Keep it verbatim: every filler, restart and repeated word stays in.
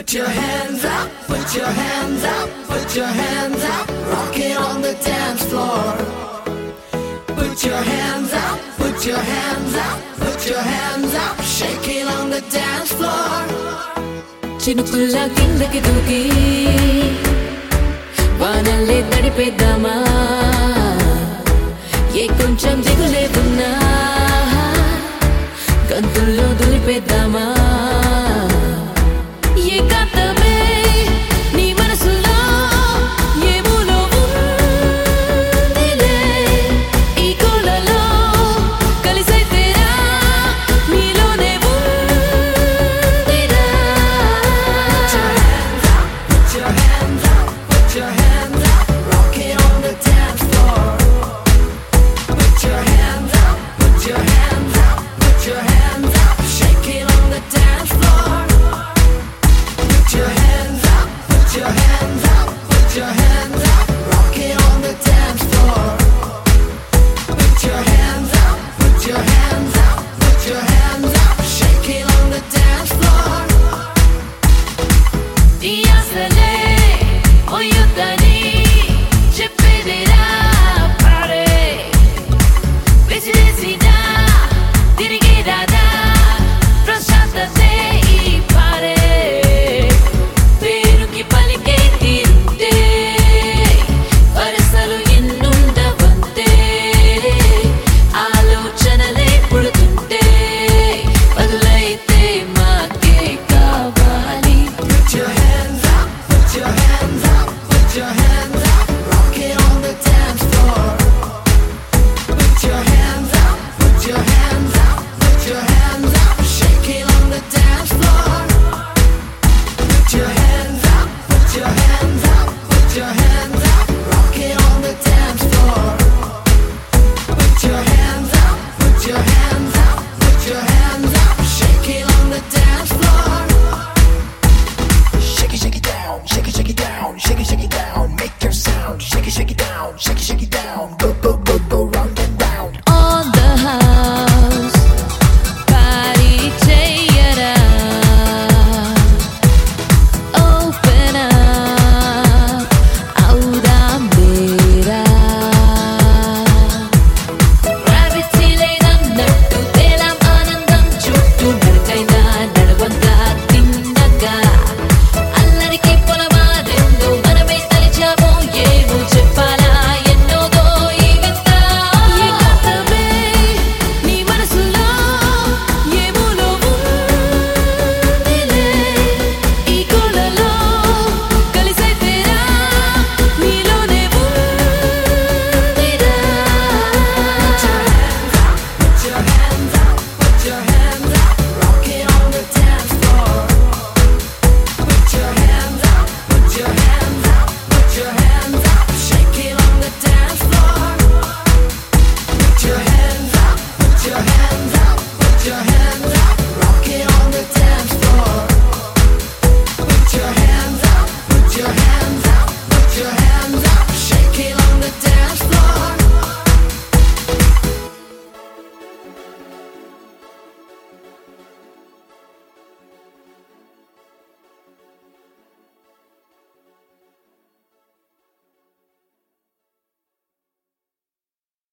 Put your hands up, put your hands up, put your hands up, rock it on the dance floor. Put your hands up, put your hands up, put your hands up, shake it on the dance floor. చినుకుల్లా కిందకి దూకి వానల్లే తడిపేద్దామా ఏ కొంచెం దిగులే ఉన్నా గంతుల్లో దులిపేద్దామా